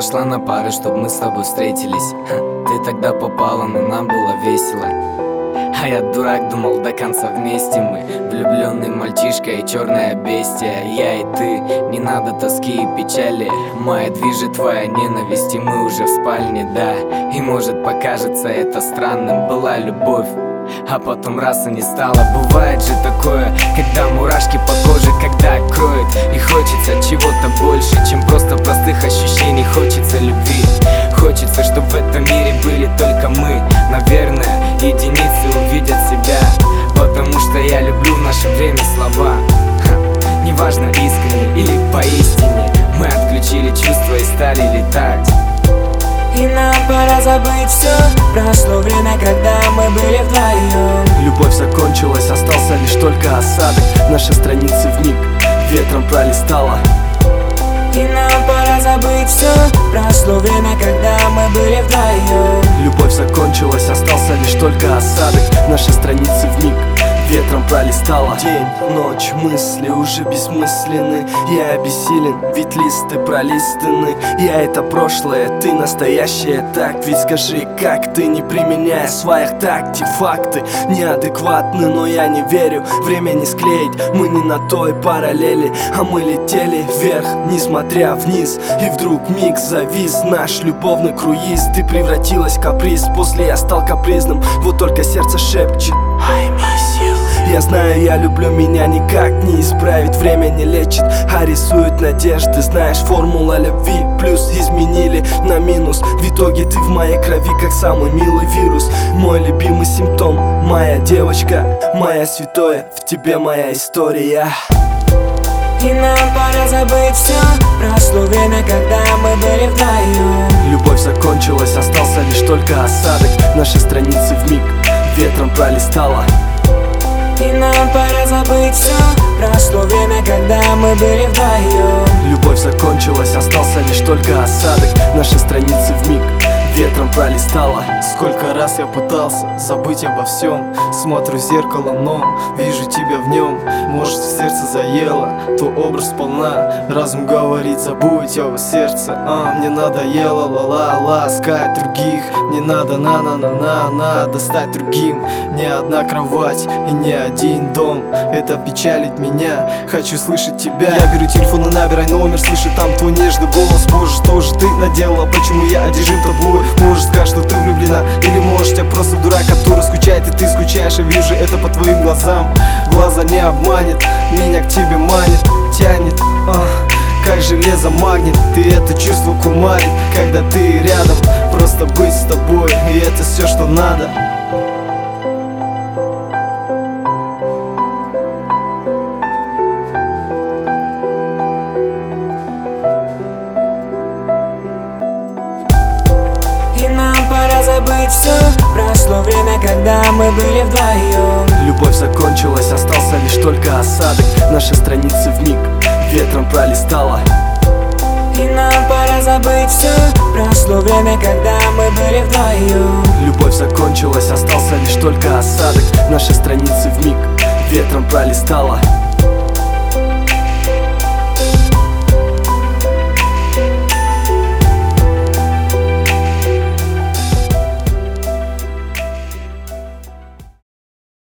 Шла, шла на пары, чтоб мы с тобой встретились. Ты тогда попала, но нам было весело. А я дурак, думал, до конца вместе мы. Влюбленный мальчишка и черное бестия. Я и ты, не надо тоски и печали. Моя движет твоя ненависть, и мы уже в спальне, да. И может покажется это странным. Была любовь, а потом раз и не стало. Бывает же такое, когда мурашки по коже, когда кроет. И хочется чего-то больше, чем просто простых ощущений. Хочется любви, хочется, чтобы в этом мире были только мы. Наверное, единицы увидят себя, потому что я люблю в наше время слова. Неважно, искренне или поистине, мы отключили чувства и стали летать. И нам пора забыть все. Прошло время, когда мы были вдвоем. Любовь закончилась, остался лишь только осадок. Наши страницы вмиг ветром пролистала. И нам пора забыть все. Прошло время, когда мы были вдвоем. Любовь закончилась, остался лишь только осадок. Наши страницы вмиг ветром пролистала. День, ночь, мысли уже бессмысленны. Я обессилен, ведь листы пролистаны. Я это прошлое, ты настоящее. Так ведь скажи, как ты, не применяя своих тактик. Факты неадекватны, но я не верю. Время не склеить, мы не на той параллели. А мы летели вверх, не смотря вниз. И вдруг миг завис наш любовный круиз. Ты превратилась в каприз, после я стал капризным. Вот только сердце шепчет I miss you. Я знаю, я люблю, меня никак не исправить. Время не лечит, а рисует надежды. Знаешь, формула любви плюс изменили на минус. В итоге ты в моей крови, как самый милый вирус. Мой любимый симптом, моя девочка, моя святое, в тебе моя история. И нам пора забыть все. Прошло время, когда мы были вдвоем. Любовь закончилась, остался лишь только осадок. Наши страницы вмиг ветром пролистала. И нам пора забыть все. Прошло время, когда мы были вдвоем. Любовь закончилась, остался лишь только осадок. Наши страницы вмиг ветром пролистала. Сколько раз я пытался забыть обо всем. Смотрю в зеркало, но вижу тебя в нем. Может, в сердце заело, то образ сполна. Разум говорит, забудь его сердце. Мне надоело ла-ла-ла искать других. Не надо на-на-на-на-на достать другим. Ни одна кровать и ни один дом. Это печалит меня, хочу слышать тебя. Я беру телефон и набирай номер, слышу там твой нежный голос. Боже, что же ты наделала, почему я одержим тобой? Можешь сказать, что ты влюблена, или может я просто дурак, который скучает, и ты скучаешь. Я вижу это по твоим глазам. Глаза не обманет, меня к тебе манит, тянет, как железо магнит. Ты это чувство кумарит, когда ты рядом. Просто быть с тобой, и это все, что надо. И нам пора забыть все. Прошло время, когда мы были вдвоем. Любовь закончилась, остался лишь только осадок. Наши страницы вмиг ветром пролистала. И нам пора забыть все. Прошло время, когда мы были вдвоем. Любовь закончилась, остался лишь только осадок. Наши страницы вмиг ветром пролистала.